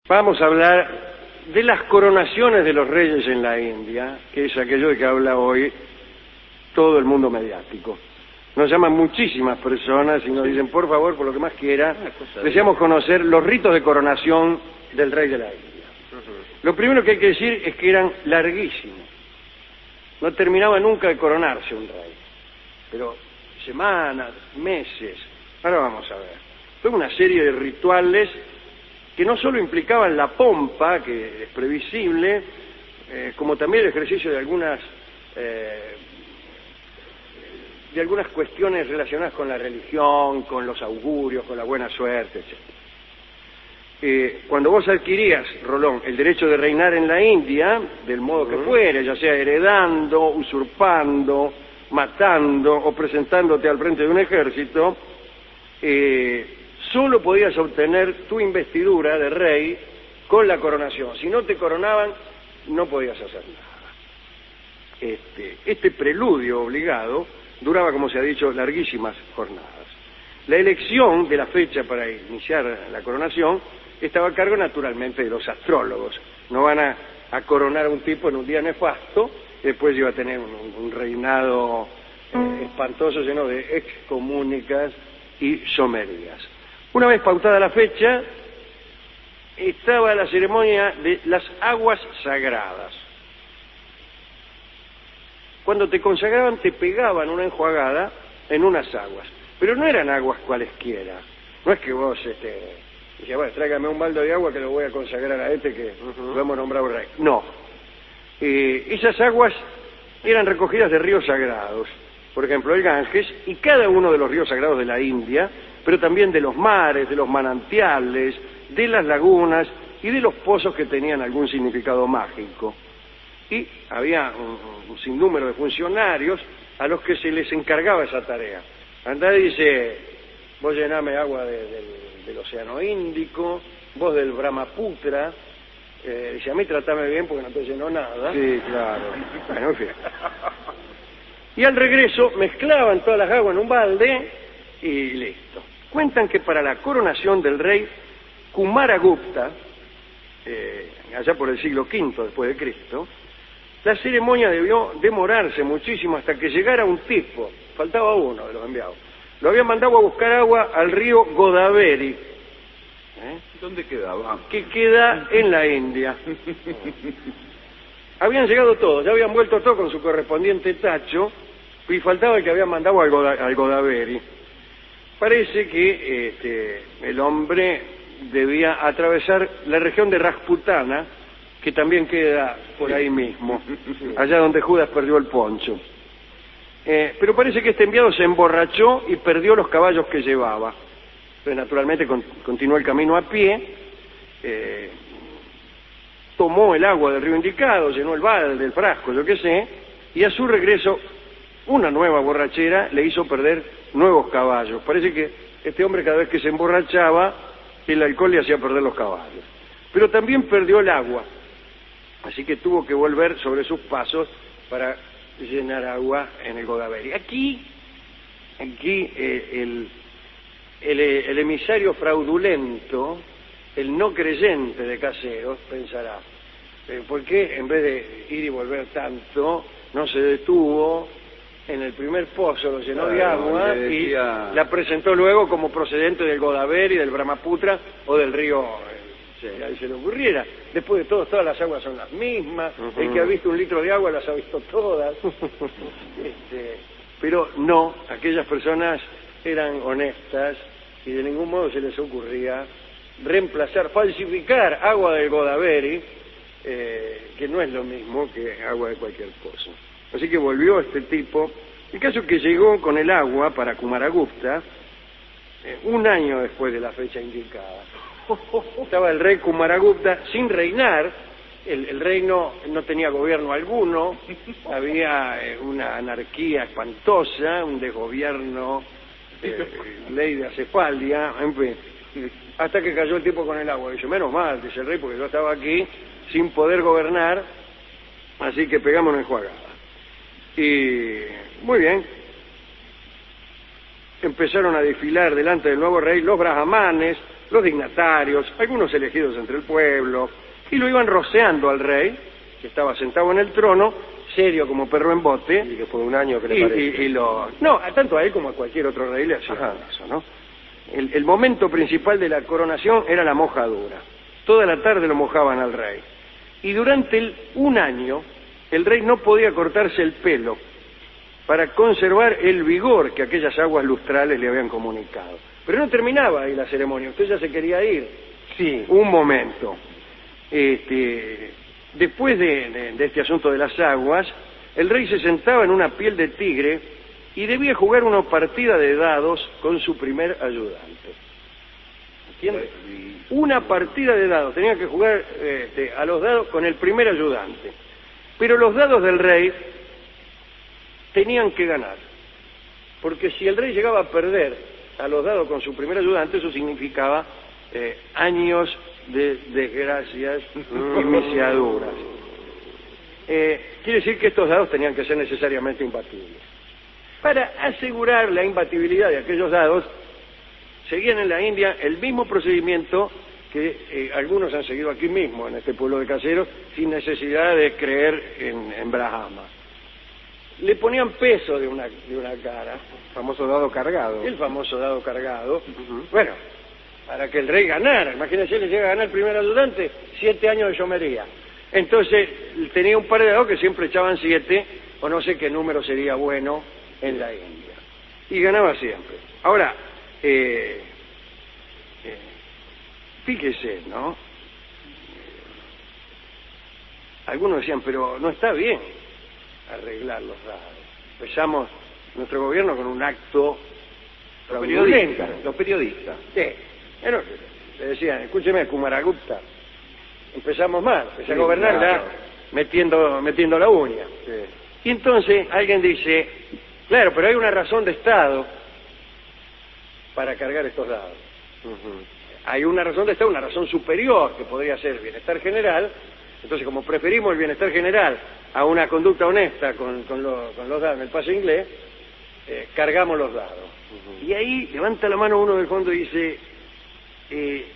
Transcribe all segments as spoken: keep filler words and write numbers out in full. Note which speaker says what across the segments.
Speaker 1: Vamos a hablar de las coronaciones de los reyes en la India, que es aquello de que habla hoy todo el mundo mediático. Nos llaman muchísimas personas y nos dicen, por favor, por lo que más quiera, deseamos conocer los ritos de coronación del rey de la India. Lo primero que hay que decir es que eran larguísimos. No terminaba nunca de coronarse un rey, pero semanas, meses. Ahora vamos a ver. Fue una serie de rituales que no solo implicaban la pompa, que es previsible, eh, como también el ejercicio de algunas eh, de algunas cuestiones relacionadas con la religión, con los augurios, con la buena suerte, etcétera. Eh, cuando vos adquirías, Rolón, el derecho de reinar en la India, del modo que fuera, ya sea heredando, usurpando, matando o presentándote al frente de un ejército, eh, solo podías obtener tu investidura de rey con la coronación. Si no te coronaban, no podías hacer nada. Este, este preludio obligado duraba, como se ha dicho, larguísimas jornadas. La elección de la fecha para iniciar la coronación estaba a cargo, naturalmente, de los astrólogos. No van a, a coronar a un tipo en un día nefasto, y después iba a tener un, un reinado eh, espantoso, lleno de excomunicas y somerías. Una vez pautada la fecha, estaba la ceremonia de las aguas sagradas. Cuando te consagraban, te pegaban una enjuagada en unas aguas, pero no eran aguas cualesquiera. No es que vos este, decías, bueno, tráigame un balde de agua que lo voy a consagrar a este que uh-huh. lo hemos nombrado rey. No. Eh, esas aguas eran recogidas de ríos sagrados, por ejemplo el Ganges, y cada uno de los ríos sagrados de la India, pero también de los mares, de los manantiales, de las lagunas y de los pozos que tenían algún significado mágico. Y había un, un sinnúmero de funcionarios a los que se les encargaba esa tarea. Andá y dice, vos llename agua de, de, del Océano Índico, vos del Brahmaputra, eh, dice, a mí tratame bien porque no te llenó nada.
Speaker 2: Sí, claro.
Speaker 1: Bueno, en fin. Y al regreso mezclaban todas las aguas en un balde y listo. Cuentan que para la coronación del rey Kumaragupta, eh, allá por el siglo quinto después de Cristo, la ceremonia debió demorarse muchísimo hasta que llegara un tipo, faltaba uno de los enviados, lo habían mandado a buscar agua al río Godavari.
Speaker 2: ¿Eh? ¿Dónde quedaba?
Speaker 1: Que queda en la India. Habían llegado todos, ya habían vuelto todos con su correspondiente tacho, y faltaba el que habían mandado al, Goda, al Godavari. Parece que este, el hombre debía atravesar la región de Rajputana, que también queda por ahí mismo, allá donde Judas perdió el poncho. Eh, pero parece que este enviado se emborrachó y perdió los caballos que llevaba. Entonces, naturalmente, con, continuó el camino a pie, eh, tomó el agua del río indicado, llenó el balde, el frasco, yo qué sé, y a su regreso, una nueva borrachera le hizo perder nuevos caballos. Parece que este hombre, cada vez que se emborrachaba, el alcohol le hacía perder los caballos. Pero también perdió el agua, así que tuvo que volver sobre sus pasos para llenar agua en el Godavari. Aquí, aquí eh, el, el, el emisario fraudulento, el no creyente de Caseros, pensará, eh, ¿por qué en vez de ir y volver tanto, no se detuvo en el primer pozo, lo llenó claro, de agua decía... y la presentó luego como procedente del Godavari, del Brahmaputra o del río, sí, ahí se le ocurriera? Después de todo, todas las aguas son las mismas, uh-huh. El que ha visto un litro de agua las ha visto todas. este, pero no, aquellas personas eran honestas y de ningún modo se les ocurría reemplazar, falsificar agua del Godavari, eh, que no es lo mismo que agua de cualquier pozo. Así que volvió este tipo. El caso es que llegó con el agua para Kumaragupta eh, un año después de la fecha indicada. Estaba el rey Kumaragupta sin reinar, el, el reino no tenía gobierno alguno, había eh, una anarquía espantosa, un desgobierno, eh, ley de acefalia, en fin. Hasta que cayó el tipo con el agua. Dice, menos mal, dice el rey, porque yo estaba aquí sin poder gobernar, así que pegamos una enjuagada. Y muy bien, empezaron a desfilar delante del nuevo rey los brahmanes, los dignatarios, algunos elegidos entre el pueblo, y lo iban roceando al rey, que estaba sentado en el trono, serio como perro en bote.
Speaker 3: Y que fue un año que le
Speaker 1: y,
Speaker 3: parece.
Speaker 1: y, y lo, no, tanto a él como a cualquier otro rey le hacían
Speaker 3: Ajá.
Speaker 1: eso, ¿no? El, el momento principal de la coronación era la mojadura. Toda la tarde lo mojaban al rey. Y durante el, un año, el rey no podía cortarse el pelo para conservar el vigor que aquellas aguas lustrales le habían comunicado. Pero no terminaba ahí la ceremonia, usted ya se quería ir.
Speaker 3: Sí.
Speaker 1: Un momento. Este, después de, de, de este asunto de las aguas, el rey se sentaba en una piel de tigre y debía jugar una partida de dados con su primer ayudante. ¿Entiende? Una partida de dados, tenía que jugar este, a los dados con el primer ayudante. Pero los dados del rey tenían que ganar, porque si el rey llegaba a perder a los dados con su primer ayudante, eso significaba eh, años de desgracias y misiaduras. Eh, quiere decir que estos dados tenían que ser necesariamente imbatibles. Para asegurar la imbatibilidad de aquellos dados, seguían en la India el mismo procedimiento que eh, algunos han seguido aquí mismo, en este pueblo de caseros, sin necesidad de creer en, en Brahma. Le ponían peso de una, de una cara.
Speaker 3: El famoso dado cargado.
Speaker 1: El famoso dado cargado.
Speaker 3: Uh-huh.
Speaker 1: Bueno, para que el rey ganara. Imagínense, le llega a ganar el primer ayudante, siete años de llomería. Entonces, tenía un par de dados que siempre echaban siete, o no sé qué número sería bueno en la India. Y ganaba siempre. Ahora, eh, eh, fíjese, ¿no? Algunos decían, pero no está bien arreglar los dados. Empezamos nuestro gobierno con un acto
Speaker 3: Los
Speaker 1: fraudulento.
Speaker 3: periodistas. Los periodistas.
Speaker 1: Sí. Bueno, le decían, escúcheme, Kumaragupta, empezamos mal, empecé a
Speaker 3: Sí,
Speaker 1: gobernar
Speaker 3: claro.
Speaker 1: ya metiendo, metiendo la uña.
Speaker 3: Sí.
Speaker 1: Y entonces alguien dice, claro, pero hay una razón de Estado para cargar estos dados.
Speaker 3: Uh-huh.
Speaker 1: Hay una razón de Estado, una razón superior, que podría ser el bienestar general. Entonces, como preferimos el bienestar general a una conducta honesta con, con, lo, con los dados en el pase inglés, eh, cargamos los dados. Uh-huh. Y ahí levanta la mano uno del fondo y dice, eh,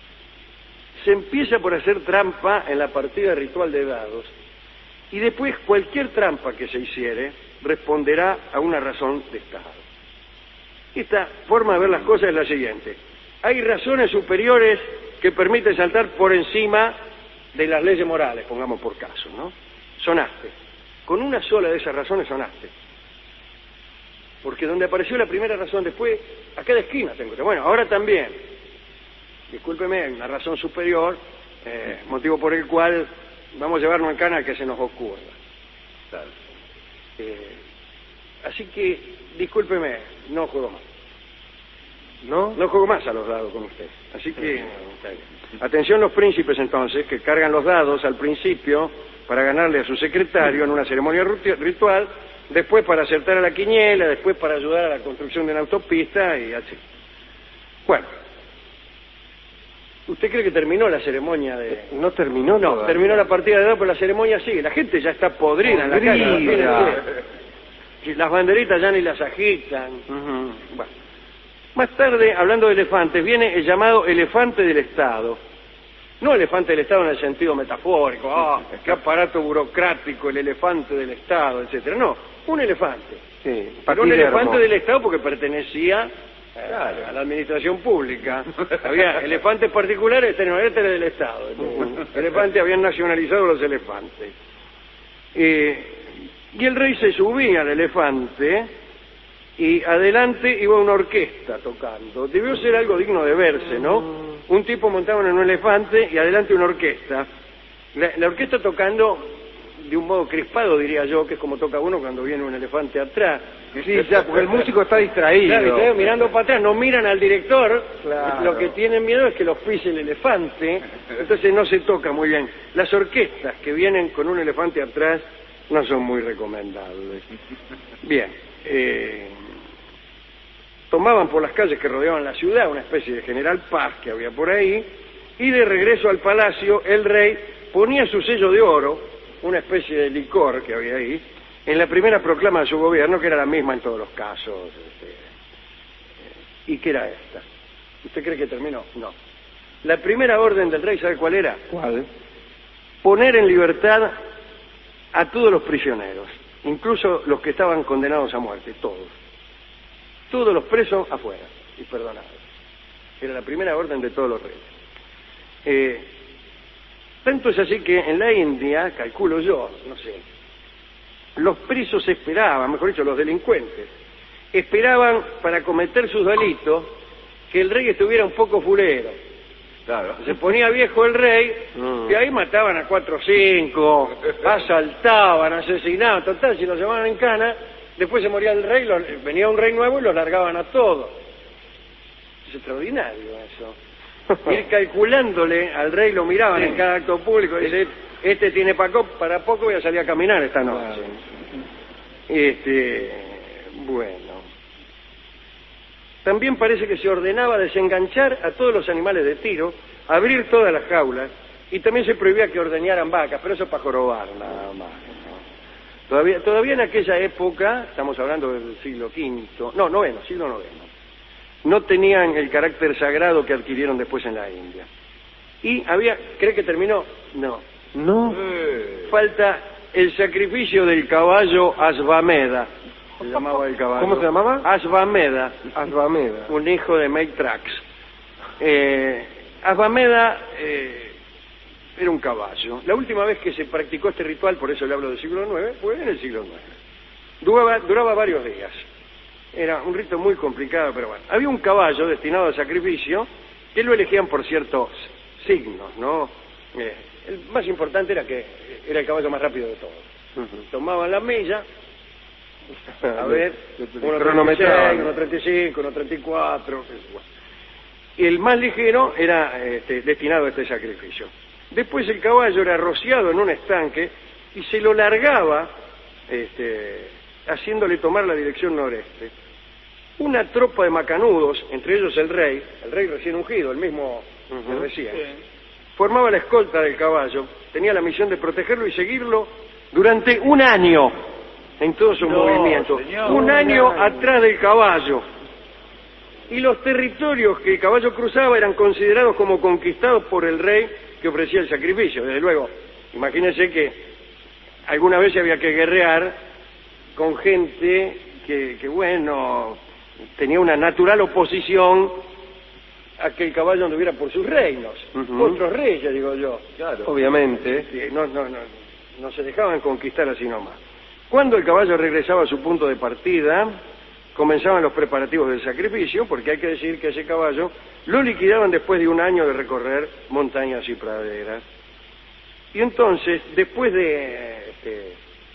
Speaker 1: se empieza por hacer trampa en la partida ritual de dados, y después cualquier trampa que se hiciere responderá a una razón de Estado. Esta forma de ver las cosas es la siguiente: hay razones superiores que permiten saltar por encima de las leyes morales, pongamos por caso, ¿no? Sonaste. Con una sola de esas razones sonaste. Porque donde apareció la primera razón, después, a cada esquina tengo. Bueno, ahora también. Discúlpeme, hay una razón superior, eh, motivo por el cual vamos a llevarnos en cana a que se nos ocurra. Claro. Eh, así que, discúlpeme, no juego más.
Speaker 3: ¿No?
Speaker 1: No juego más a los dados con usted. Así que, atención los príncipes entonces, que cargan los dados al principio para ganarle a su secretario en una ceremonia ritual, después para acertar a la quiniela, después para ayudar a la construcción de una autopista y así. Bueno, ¿usted cree que terminó la ceremonia de...?
Speaker 3: No terminó,
Speaker 1: No,
Speaker 3: todavía.
Speaker 1: terminó la partida de dados, pero la ceremonia sigue. La gente ya está podrida en la calle.
Speaker 3: Podrida.
Speaker 1: imagínense. Y las banderitas ya ni las agitan.
Speaker 3: Uh-huh.
Speaker 1: Bueno. Más tarde, hablando de elefantes, viene el llamado elefante del Estado. No elefante del Estado en el sentido metafórico, ah, qué aparato burocrático, el elefante del Estado, etcétera. No, un elefante.
Speaker 3: Sí,
Speaker 1: Pero un
Speaker 3: Paquidermo.
Speaker 1: elefante del Estado porque pertenecía eh,
Speaker 3: Claro.
Speaker 1: a la administración pública. Había elefantes particulares, este no, este era del Estado. El elefante, habían nacionalizado los elefantes. Eh, y el rey se subía al elefante y adelante iba una orquesta tocando. Debió ser algo digno de verse, ¿no? Un tipo montado en un elefante y adelante una orquesta. La, la orquesta tocando de un modo crispado, diría yo, que es como toca uno cuando viene un elefante atrás.
Speaker 3: Sí, ya, porque el músico está distraído.
Speaker 1: Claro, y ustedes mirando para atrás, no miran al director,
Speaker 3: Claro.
Speaker 1: lo que tienen miedo es que los pise el elefante, entonces no se toca muy bien. Las orquestas que vienen con un elefante atrás no son muy recomendables. Bien, eh, tomaban por las calles que rodeaban la ciudad una especie de general paz que había por ahí, y de regreso al palacio el rey ponía su sello de oro, una especie de licor que había ahí, en la primera proclama de su gobierno, que era la misma en todos los casos. Este, ¿y qué era esta? ¿Usted cree que terminó? No. La primera orden del rey, ¿sabe cuál era?
Speaker 3: ¿Cuál?
Speaker 1: Poner en libertad a todos los prisioneros, incluso los que estaban condenados a muerte, todos. Todos los presos afuera y perdonados. Era la primera orden de todos los reyes. Eh, tanto es así que en la India, calculo yo, no sé, los presos esperaban, mejor dicho, los delincuentes, esperaban para cometer sus delitos que el rey estuviera un poco fulero.
Speaker 2: Claro.
Speaker 1: Se ponía viejo el rey,
Speaker 3: Mm.
Speaker 1: y ahí mataban a cuatro o cinco, asaltaban, asesinaban, total, si los llevaban en cana, después se moría el rey, los, venía un rey nuevo y los largaban a todos. Es extraordinario eso. Ir calculándole al rey, lo miraban en cada acto público, y dice, este tiene paco, para poco voy a salir a caminar esta noche. Este, bueno. También parece que se ordenaba desenganchar a todos los animales de tiro, abrir todas las jaulas, y también se prohibía que ordeñaran vacas, pero eso para jorobar nada más, ¿no? Todavía, todavía en aquella época, estamos hablando del siglo quinto, no, noveno, siglo noveno, no tenían el carácter sagrado que adquirieron después en la India. Y había, ¿cree que terminó? No.
Speaker 3: No.
Speaker 2: Eh,
Speaker 1: Falta el sacrificio del caballo Asvameda. Se llamaba el caballo.
Speaker 3: ¿Cómo se llamaba?
Speaker 1: Asvameda,
Speaker 3: Asvameda.
Speaker 1: un hijo de Maitrax. Eh, Asvameda eh, era un caballo. La última vez que se practicó este ritual, por eso le hablo del siglo nueve, fue en el siglo nueve. Duraba, duraba varios días. Era un rito muy complicado, pero bueno. Había un caballo destinado al sacrificio que lo elegían por ciertos signos, ¿no? Eh, el más importante era que era el caballo más rápido de todos.
Speaker 3: Ujú.
Speaker 1: Tomaban la milla, a ver, uno
Speaker 3: cronometraban.
Speaker 1: treinta y seis, uno treinta y cinco, uno treinta y cuatro, y el más ligero era este, destinado a este sacrificio. Después el caballo era rociado en un estanque y se lo largaba este, haciéndole tomar la dirección noreste. Una tropa de macanudos, entre ellos el rey, el rey recién ungido, el mismo de recién, formaba la escolta del caballo, tenía la misión de protegerlo y seguirlo durante un año en todos sus
Speaker 2: No,
Speaker 1: movimientos.
Speaker 2: señor.
Speaker 1: Un año atrás del caballo. Y los territorios que el caballo cruzaba eran considerados como conquistados por el rey que ofrecía el sacrificio. Desde luego, imagínense que alguna vez había que guerrear con gente que, que bueno, tenía una natural oposición a que el caballo anduviera por sus reinos.
Speaker 3: Ujú.
Speaker 1: Otros reyes, digo yo.
Speaker 2: claro.
Speaker 3: Obviamente.
Speaker 1: Sí, no, no, no, no se dejaban conquistar así nomás. Cuando el caballo regresaba a su punto de partida, comenzaban los preparativos del sacrificio, porque hay que decir que ese caballo lo liquidaban después de un año de recorrer montañas y praderas. Y entonces, después de este,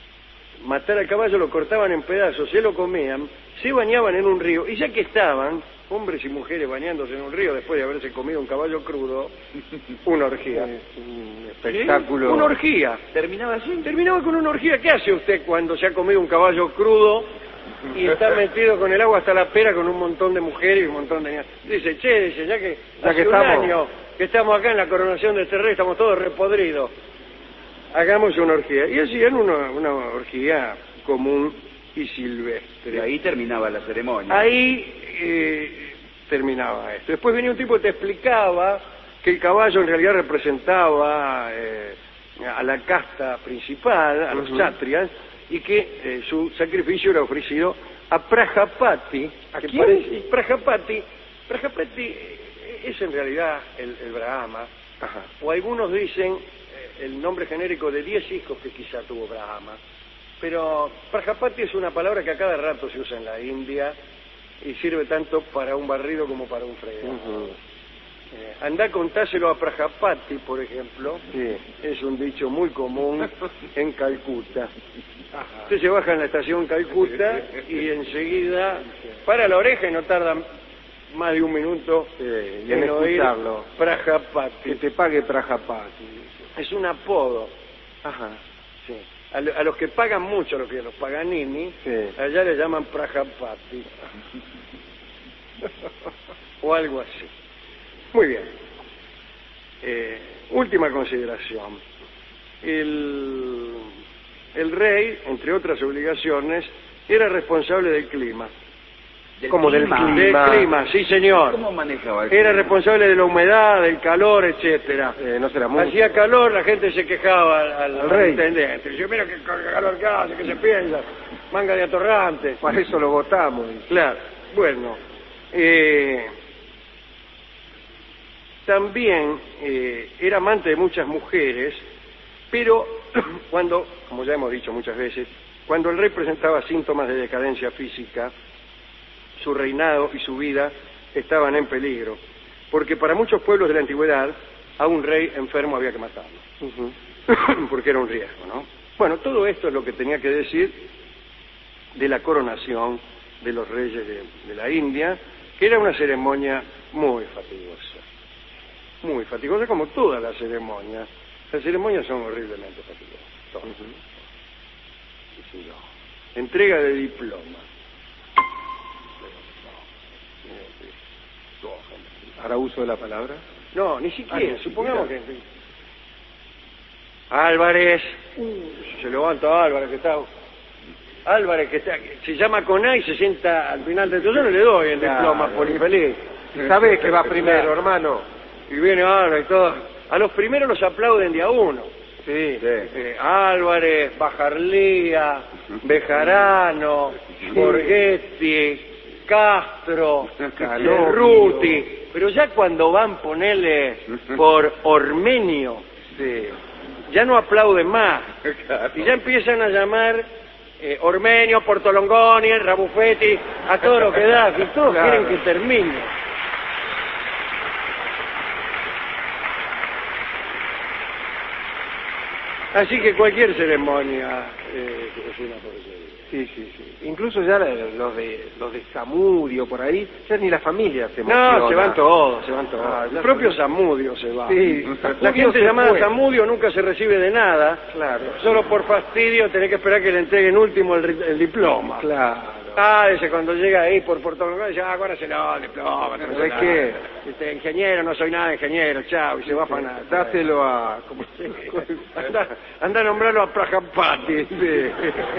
Speaker 1: matar al caballo, lo cortaban en pedazos, se lo comían, se bañaban en un río, y ya que estaban, hombres y mujeres bañándose en un río después de haberse comido un caballo crudo, una orgía.
Speaker 3: Es un espectáculo.
Speaker 1: Una orgía.
Speaker 2: ¿Terminaba así?
Speaker 1: Terminaba con una orgía. ¿Qué hace usted cuando se ha comido un caballo crudo y está metido con el agua hasta la pera con un montón de mujeres y un montón de niñas? Dice, che, dice, ya que
Speaker 3: Ya
Speaker 1: hace
Speaker 3: que
Speaker 1: un
Speaker 3: estamos.
Speaker 1: año que estamos acá en la coronación de este rey, estamos todos repodridos, hagamos una orgía. Y hacían una, una orgía común y silvestre.
Speaker 2: De ahí terminaba la ceremonia.
Speaker 1: Ahí eh, terminaba esto. Después venía un tipo que te explicaba que el caballo en realidad representaba eh, a la casta principal, a los
Speaker 3: Ujú.
Speaker 1: chátrias, y que eh, su sacrificio era ofrecido a Prajapati.
Speaker 3: ¿A
Speaker 1: que
Speaker 3: quién?
Speaker 1: parece- Prajapati, Prajapati eh, es en realidad el, el Brahma,
Speaker 3: Ajá.
Speaker 1: o algunos dicen eh, el nombre genérico de diez hijos que quizá tuvo Brahma. Pero Prajapati es una palabra que a cada rato se usa en la India y sirve tanto para un barrido como para un fregado.
Speaker 3: Ujú.
Speaker 1: Eh, andá a contáselo a Prajapati, por ejemplo,
Speaker 3: Sí.
Speaker 1: es un dicho muy común en Calcuta. Usted se baja en la estación Calcuta y enseguida para la oreja y no tarda más de un minuto
Speaker 3: Sí, y en
Speaker 1: en oír
Speaker 3: escucharlo.
Speaker 1: Prajapati.
Speaker 3: Que te pague Prajapati.
Speaker 1: Es un apodo.
Speaker 3: Ajá.
Speaker 1: Sí. A, lo- a los que pagan mucho, a los que los Paganini,
Speaker 3: Sí.
Speaker 1: allá le llaman Prajapati. O algo así. Muy bien. Eh, última consideración. El, el rey, entre otras obligaciones, era responsable del clima.
Speaker 2: Del
Speaker 3: Como del
Speaker 2: clima.
Speaker 3: clima.
Speaker 1: Del clima, sí señor.
Speaker 2: ¿Cómo manejaba el
Speaker 1: Era
Speaker 2: clima?
Speaker 1: responsable de la humedad, del calor, etcétera.
Speaker 3: Eh, no será mucho.
Speaker 1: Hacía calor, la gente se quejaba al, al-
Speaker 3: Al rey.
Speaker 1: intendente. Dice, mira qué calor que hace, que se piensa, manga de atorrante.
Speaker 3: Para eso lo votamos.
Speaker 1: Claro, bueno. eh, también eh, era amante de muchas mujeres, pero cuando, como ya hemos dicho muchas veces, cuando el rey presentaba síntomas de decadencia física, su reinado y su vida estaban en peligro, porque para muchos pueblos de la antigüedad a un rey enfermo había que matarlo,
Speaker 3: Ujú.
Speaker 1: porque era un riesgo, ¿no? Bueno, todo esto es lo que tenía que decir de la coronación de los reyes de, de la India, que era una ceremonia muy fatigosa, muy fatigosa como todas las ceremonias. Las ceremonias son horriblemente fatigosas, todas. Sí, sí, no. Entrega de diploma.
Speaker 3: ¿Hará uso de la palabra?
Speaker 1: No, ni siquiera,
Speaker 3: Ah, ni
Speaker 1: supongamos
Speaker 3: siquiera.
Speaker 1: que... Álvarez, se levanta Álvarez que está... Álvarez que está, que se llama con A y se sienta al final del turno, le doy el
Speaker 3: Claro.
Speaker 1: diploma por infeliz.
Speaker 3: Si sabés que va primero,
Speaker 1: Claro.
Speaker 3: hermano.
Speaker 1: Y viene Álvarez y todo. A los primeros los aplauden de a uno.
Speaker 3: Sí.
Speaker 1: Eh, Álvarez, Bajarlía, Bejarano, Borghetti, Castro,
Speaker 3: Calopio.
Speaker 1: Cerruti, pero ya cuando van ponerle por Ormenio,
Speaker 3: Sí.
Speaker 1: ya no aplauden más, y ya empiezan a llamar eh, Ormenio, Portolongoni, Rabuffetti, a todo lo que da, que todos
Speaker 3: Claro.
Speaker 1: quieren que termine. Así que cualquier ceremonia eh, es una porquería.
Speaker 3: Sí, sí, sí. Incluso ya la- los de los de Zamudio por ahí, ya ni la familia se emociona.
Speaker 1: No, se van todos, se van todos.
Speaker 3: Ah,
Speaker 1: el
Speaker 3: ya
Speaker 1: propio
Speaker 3: se-
Speaker 1: Zamudio se va.
Speaker 3: Sí,
Speaker 1: La
Speaker 3: Zamudio
Speaker 1: gente
Speaker 3: se
Speaker 1: llamada
Speaker 3: fue.
Speaker 1: Zamudio nunca se recibe de nada.
Speaker 3: Claro.
Speaker 1: Solo por fastidio tenés que esperar que le entreguen último el, ri- el diploma.
Speaker 3: Claro.
Speaker 1: Ah, dice, cuando llega ahí por Puerto Rico, dice, ah, acuérdaselo, el diploma. no
Speaker 3: ¿Sabés
Speaker 1: sé
Speaker 3: qué?
Speaker 1: nada. Dice, ingeniero, no soy nada ingeniero, chao, y se va para nada.
Speaker 3: Dáselo a... ¿cómo se
Speaker 1: Sí.
Speaker 3: llama?
Speaker 1: Anda, anda a nombrarlo a Prajapati.
Speaker 3: Sí.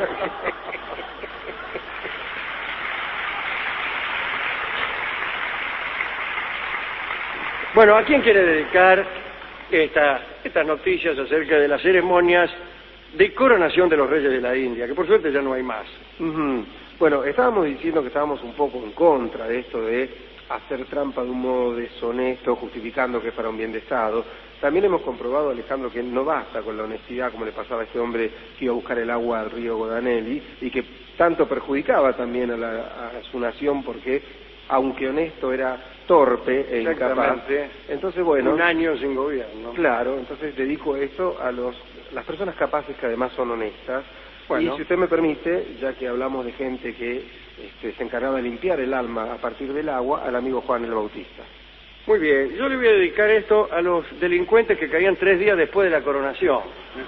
Speaker 1: Bueno, ¿a quién quiere dedicar esta, estas noticias acerca de las ceremonias de coronación de los reyes de la India? Que por suerte ya no hay más.
Speaker 3: Ujú. Bueno, estábamos diciendo que estábamos un poco en contra de esto de hacer trampa de un modo deshonesto, justificando que es para un bien de Estado. También hemos comprobado, Alejandro, que no basta con la honestidad, como le pasaba a este hombre que iba a buscar el agua al río Godanelli, y que tanto perjudicaba también a, la- a su nación, porque, aunque honesto, era torpe e incapaz.
Speaker 1: Exactamente.
Speaker 3: Entonces, bueno...
Speaker 1: Un año sin gobierno.
Speaker 3: Claro, entonces dedico esto a los, las personas capaces que además son honestas.
Speaker 1: Bueno.
Speaker 3: Y si usted me permite, ya que hablamos de gente que este, se encargaba de limpiar el alma a partir del agua, al amigo Juan el Bautista.
Speaker 1: Muy bien, yo le voy a dedicar esto a los delincuentes que caían tres días después de la coronación.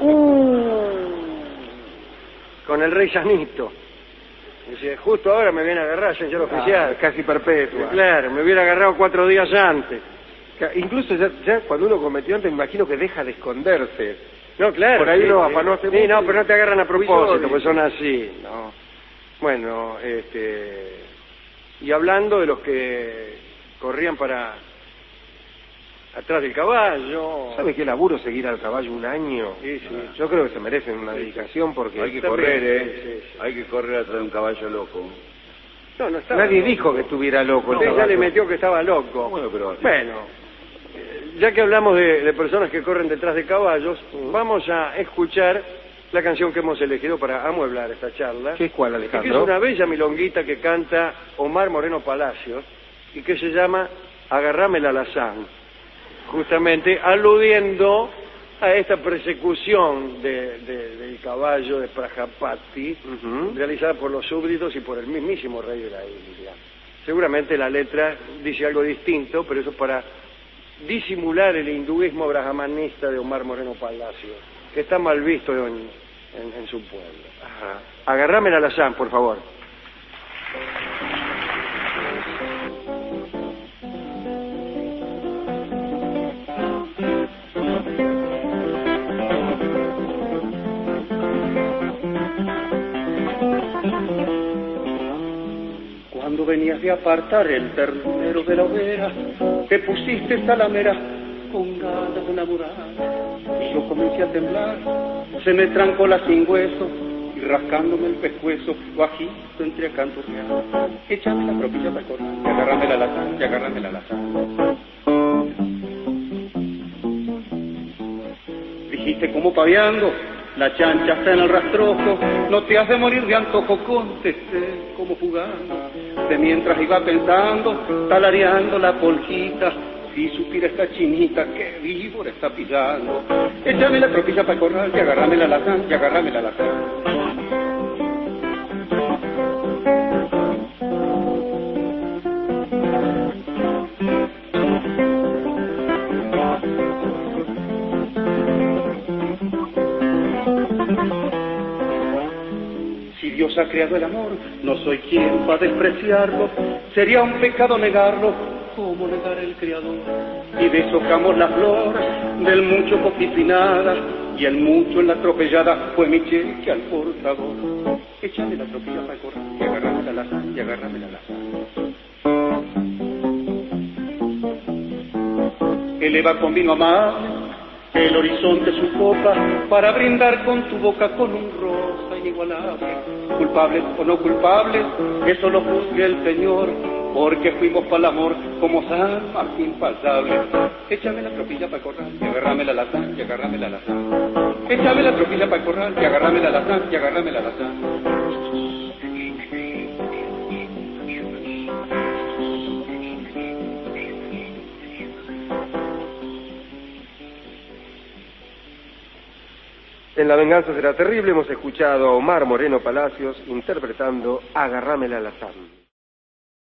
Speaker 1: Con el rey Sanito. Dice, justo ahora me viene a agarrar, señor oficial.
Speaker 3: Ah, casi perpetua.
Speaker 1: Claro, me hubiera agarrado cuatro días antes.
Speaker 3: Ca- Incluso ya, ya cuando uno cometió antes, me imagino que deja de esconderse.
Speaker 1: No, claro.
Speaker 3: Por ahí
Speaker 1: sí,
Speaker 3: uno
Speaker 1: sí.
Speaker 3: afanó hace
Speaker 1: Sí,
Speaker 3: mucho
Speaker 1: no,
Speaker 3: y-
Speaker 1: pero no te agarran a propósito,
Speaker 3: Episodio.
Speaker 1: porque son así, ¿no? Bueno, este... y hablando de los que corrían para... atrás del caballo...
Speaker 3: ¿Sabe qué laburo seguir al caballo un año?
Speaker 1: Sí, sí.
Speaker 3: Yo creo que se merecen una dedicación porque...
Speaker 2: Hay que
Speaker 1: También,
Speaker 2: correr, ¿eh?
Speaker 1: sí, sí, sí.
Speaker 2: Hay que correr atrás de un caballo loco.
Speaker 1: No, no estaba
Speaker 3: Nadie
Speaker 1: loco.
Speaker 3: dijo que estuviera loco el
Speaker 1: Usted ya
Speaker 3: caballo.
Speaker 1: le metió que estaba loco.
Speaker 2: Bueno, pero-
Speaker 1: Bueno, eh, ya que hablamos de, de personas que corren detrás de caballos, vamos a escuchar la canción que hemos elegido para amueblar esta charla.
Speaker 3: ¿Qué es cuál,
Speaker 1: Y que es
Speaker 3: Alejandro?
Speaker 1: una bella milonguita que canta Omar Moreno Palacios y que se llama Agarrame la alazán, justamente aludiendo a esta persecución de- de- del caballo de Prajapati,
Speaker 3: Ujú.
Speaker 1: realizada por los súbditos y por el mismísimo rey de la India. Seguramente la letra dice algo distinto, pero eso es para disimular el hinduismo brahmanista de Omar Moreno Palacios, que está mal visto en, en- en su pueblo.
Speaker 3: Ajá.
Speaker 1: Agarrame la alazán, por favor.
Speaker 4: Cuando venías de apartar el ternero de la hoguera, te pusiste salamera con ganas de enamorar, y yo comencé a temblar, se me trancó la sin hueso, y rascándome el pescuezo, bajito entré a canturrear, échame la propilla para correr, y agárrame la lazán, y agárrame la lazán. Dijiste como paviando, la chancha está en el rastrojo, no te has de morir de antojo, contesté como jugando, de mientras iba pensando, talareando la polquita, si supiera esta chinita que víbora está pisando, échame la propilla para corral, y agárrame la lazán, y agárrame la lazán. Si Dios ha creado el amor, no soy quien va a despreciarlo, sería un pecado negarlo, como negar el Creador. Y deshojamos las flores del mucho poquito y nada, y el mucho en la atropellada fue mi cheque al portador. Échame la tropilla para correr, y agárrame la lazán, y agárrame la lazán. Eleva con vino amable el horizonte su copa, para brindar con tu boca con un rosa inigualable. Culpables o no culpables, eso lo juzgue el Señor, porque fuimos para el amor como San Martín pasable. Échame la tropilla para corral, y agárrame la lazán, y agárrame la lazán. Échame la tropilla para corral, y agárrame la lazán, y agárrame la lazán.
Speaker 3: En La venganza será terrible hemos escuchado a Omar Moreno Palacios interpretando Agárrame la lazán.